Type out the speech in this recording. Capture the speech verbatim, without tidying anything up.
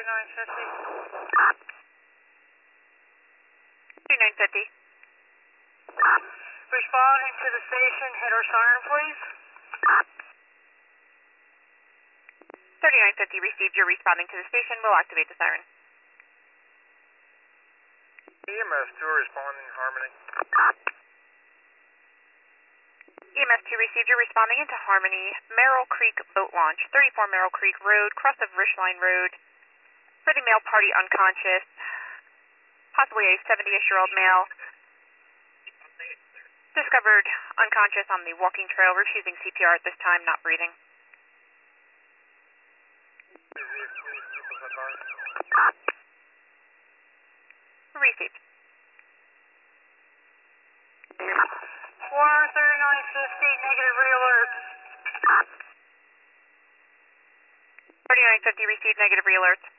thirty-nine fifty. thirty-nine fifty. Responding to the station, hit our siren, please. thirty-nine fifty received. You're responding to the station. We'll activate the siren. E M S two responding, Harmony. E M S two received. You're responding into Harmony. Merrill Creek boat launch, thirty-four Merrill Creek Road, cross of Richline Road. For the male party unconscious, possibly a seventy-ish-year-old male. Discovered unconscious on the walking trail, refusing C P R at this time, not breathing. Received. Square thirty-nine fifty, negative re-alert. thirty-nine fifty received, negative re-alert.